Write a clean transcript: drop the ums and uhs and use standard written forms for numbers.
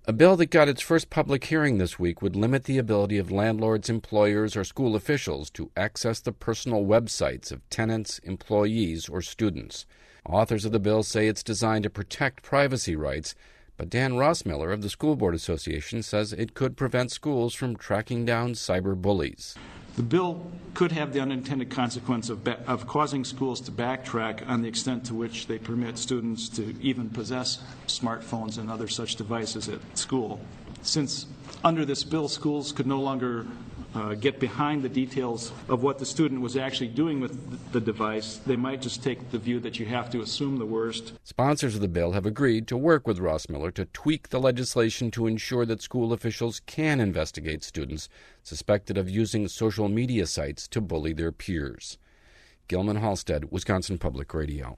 A bill that got its first public hearing this week would limit the ability of landlords, employers, or school officials to access the personal websites of tenants, employees, or students. Authors of the bill say it's designed to protect privacy rights, but Dan Rossmiller of the School Board Association says it could prevent schools from tracking down cyber bullies. The bill could have the unintended consequence of causing schools to backtrack on the extent to which they permit students to even possess smartphones and other such devices at school. Since under this bill, schools could no longer get behind the details of what the student was actually doing with the device, they might just take the view that you have to assume the worst. Sponsors of the bill have agreed to work with Rossmiller to tweak the legislation to ensure that school officials can investigate students suspected of using social media sites to bully their peers. Gilman Halstead, Wisconsin Public Radio.